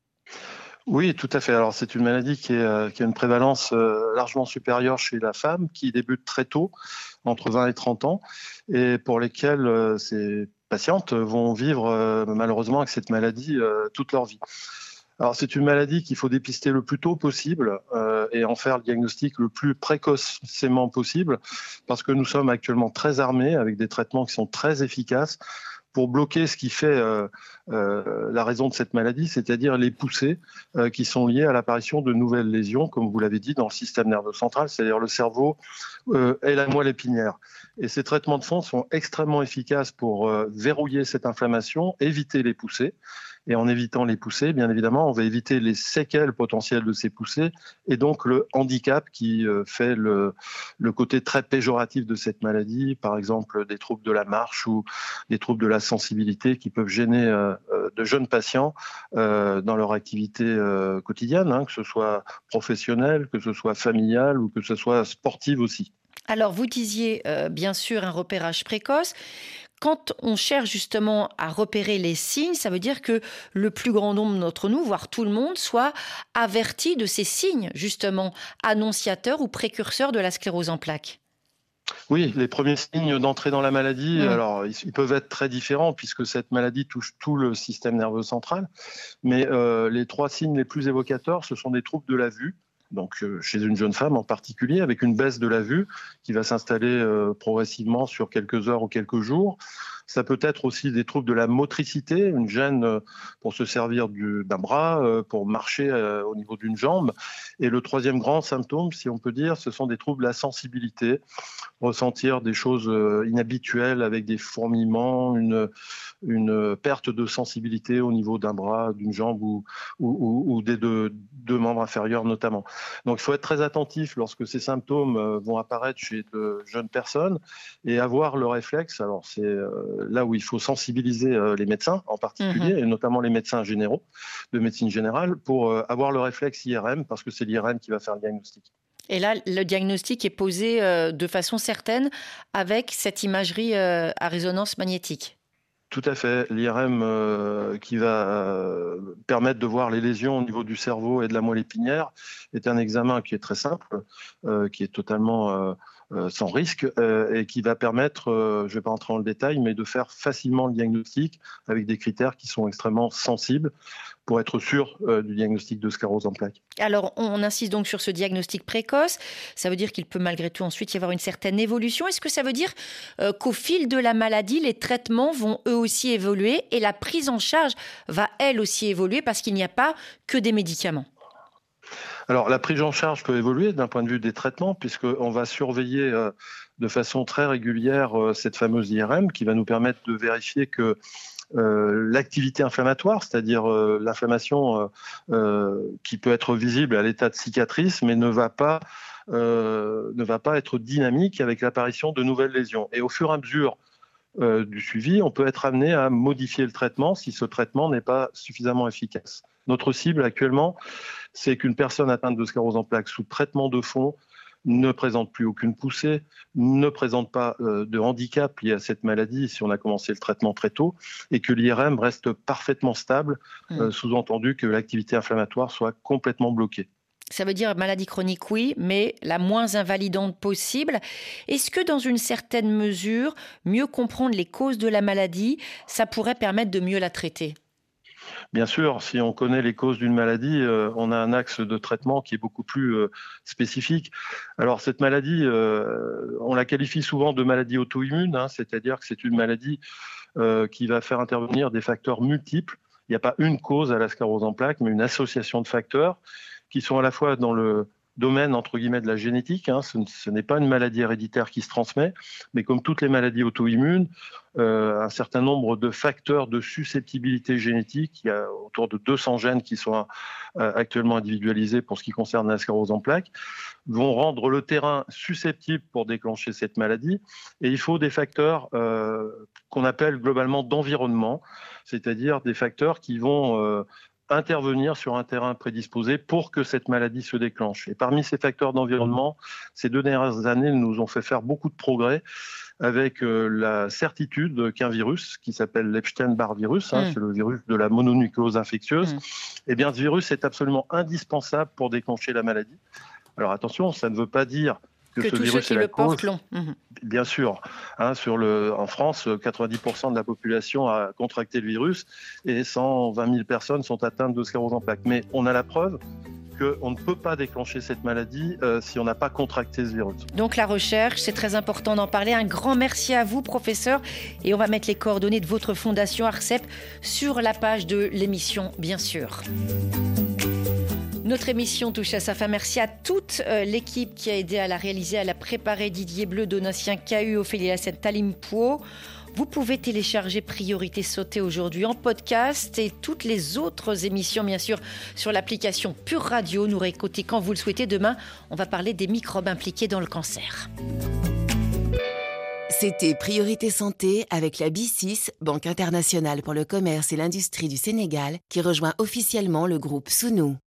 Oui, tout à fait. Alors, c'est une maladie qui, est, qui a une prévalence euh, largement supérieure chez la femme, qui débute très tôt, entre vingt et trente ans, et pour lesquelles euh, ces patientes vont vivre euh, malheureusement avec cette maladie euh, toute leur vie. Alors, c'est une maladie qu'il faut dépister le plus tôt possible euh, et en faire le diagnostic le plus précocement possible, parce que nous sommes actuellement très armés avec des traitements qui sont très efficaces pour bloquer ce qui fait euh, euh, la raison de cette maladie, c'est-à-dire les poussées euh, qui sont liées à l'apparition de nouvelles lésions, comme vous l'avez dit, dans le système nerveux central, c'est-à-dire le cerveau euh, et la moelle épinière. Et ces traitements de fond sont extrêmement efficaces pour euh, verrouiller cette inflammation, éviter les poussées. Et en évitant les poussées, bien évidemment, on va éviter les séquelles potentielles de ces poussées et donc le handicap qui fait le, le côté très péjoratif de cette maladie, par exemple des troubles de la marche ou des troubles de la sensibilité qui peuvent gêner euh, de jeunes patients euh, dans leur activité euh, quotidienne, hein, que ce soit professionnelle, que ce soit familiale ou que ce soit sportive aussi. Alors, vous disiez euh, bien sûr un repérage précoce. Quand on cherche justement à repérer les signes, ça veut dire que le plus grand nombre d'entre nous, voire tout le monde, soit averti de ces signes justement annonciateurs ou précurseurs de la sclérose en plaques. Oui, les premiers signes d'entrée dans la maladie, Mmh. alors ils, ils peuvent être très différents puisque cette maladie touche tout le système nerveux central. Mais euh, les trois signes les plus évocateurs, ce sont des troubles de la vue. Donc euh, chez une jeune femme en particulier, avec une baisse de la vue qui va s'installer euh, progressivement sur quelques heures ou quelques jours. Ça peut être aussi des troubles de la motricité, une gêne euh, pour se servir du, d'un bras, euh, pour marcher euh, au niveau d'une jambe. Et le troisième grand symptôme, si on peut dire, ce sont des troubles de la sensibilité, ressentir des choses euh, inhabituelles avec des fourmillements, une, une perte de sensibilité au niveau d'un bras, d'une jambe ou, ou, ou, ou des deux, deux membres inférieurs notamment. Donc il faut être très attentif lorsque ces symptômes euh, vont apparaître chez de jeunes personnes et avoir le réflexe. Alors c'est euh, là où il faut sensibiliser euh, les médecins en particulier, mmh. et notamment les médecins généraux de médecine générale, pour euh, avoir le réflexe I R M, parce que c'est l'I R M qui va faire le diagnostic. Et là, le diagnostic est posé euh, de façon certaine avec cette imagerie euh, à résonance magnétique. Tout à fait. L'I R M euh, qui va euh, permettre de voir les lésions au niveau du cerveau et de la moelle épinière est un examen qui est très simple, euh, qui est totalement euh, euh, sans risque euh, et qui va permettre, euh, je ne vais pas entrer dans le détail, mais de faire facilement le diagnostic avec des critères qui sont extrêmement sensibles pour être sûr euh, du diagnostic de sclérose en plaques. Alors, on insiste donc sur ce diagnostic précoce. Ça veut dire qu'il peut malgré tout ensuite y avoir une certaine évolution. Est-ce que ça veut dire euh, qu'au fil de la maladie, les traitements vont eux aussi évoluer et la prise en charge va elle aussi évoluer parce qu'il n'y a pas que des médicaments? Alors, la prise en charge peut évoluer d'un point de vue des traitements, puisqu'on va surveiller euh, de façon très régulière euh, cette fameuse I R M qui va nous permettre de vérifier que Euh, l'activité inflammatoire, c'est-à-dire euh, l'inflammation euh, euh, qui peut être visible à l'état de cicatrice, mais ne va pas, euh, ne va pas être dynamique avec l'apparition de nouvelles lésions. Et au fur et à mesure euh, du suivi, on peut être amené à modifier le traitement si ce traitement n'est pas suffisamment efficace. Notre cible actuellement, c'est qu'une personne atteinte de sclérose en plaques sous traitement de fond ne présente plus aucune poussée, ne présente pas euh, de handicap lié à cette maladie si on a commencé le traitement très tôt, et que l'I R M reste parfaitement stable, mmh. euh, sous-entendu que l'activité inflammatoire soit complètement bloquée. Ça veut dire maladie chronique, oui, mais la moins invalidante possible. Est-ce que dans une certaine mesure, mieux comprendre les causes de la maladie, ça pourrait permettre de mieux la traiter ? Bien sûr, si on connaît les causes d'une maladie, euh, on a un axe de traitement qui est beaucoup plus euh, spécifique. Alors cette maladie, euh, on la qualifie souvent de maladie auto-immune, hein, c'est-à-dire que c'est une maladie euh, qui va faire intervenir des facteurs multiples. Il n'y a pas une cause à la sclérose en plaques, mais une association de facteurs qui sont à la fois dans le domaine entre guillemets de la génétique, hein, ce, ce n'est pas une maladie héréditaire qui se transmet, mais comme toutes les maladies auto-immunes, euh, un certain nombre de facteurs de susceptibilité génétique, il y a autour de deux cents gènes qui sont euh, actuellement individualisés pour ce qui concerne la sclérose en plaques, vont rendre le terrain susceptible pour déclencher cette maladie. Et il faut des facteurs euh, qu'on appelle globalement d'environnement, c'est-à-dire des facteurs qui vont euh, intervenir sur un terrain prédisposé pour que cette maladie se déclenche. Et parmi ces facteurs d'environnement, ces deux dernières années nous ont fait faire beaucoup de progrès avec euh, la certitude qu'un virus, qui s'appelle l'Epstein-Barr virus, hein, mmh. c'est le virus de la mononucléose infectieuse, mmh. eh bien ce virus est absolument indispensable pour déclencher la maladie. Alors attention, ça ne veut pas dire que, que ce tous virus ceux qui est la le cause. portent l'ont. Mmh. Bien sûr. Hein, sur le, en France, quatre-vingt-dix pour cent de la population a contracté le virus et cent vingt mille personnes sont atteintes de sclérose en plaques. Mais on a la preuve qu'on ne peut pas déclencher cette maladie euh, si on n'a pas contracté ce virus. Donc la recherche, c'est très important d'en parler. Un grand merci à vous, professeur. Et on va mettre les coordonnées de votre fondation ARCEP sur la page de l'émission, bien sûr. Notre émission touche à sa fin. Merci à toute euh, l'équipe qui a aidé à la réaliser, à la préparer. Didier Bleu, Donatien Cahu, Ophélie Lassène, Talim Pouot. Vous pouvez télécharger Priorité Sauté aujourd'hui en podcast et toutes les autres émissions, bien sûr, sur l'application Pure Radio. Nous réécoutez quand vous le souhaitez. Demain, on va parler des microbes impliqués dans le cancer. C'était Priorité Santé avec la B I C I S, Banque internationale pour le commerce et l'industrie du Sénégal, qui rejoint officiellement le groupe Sounou.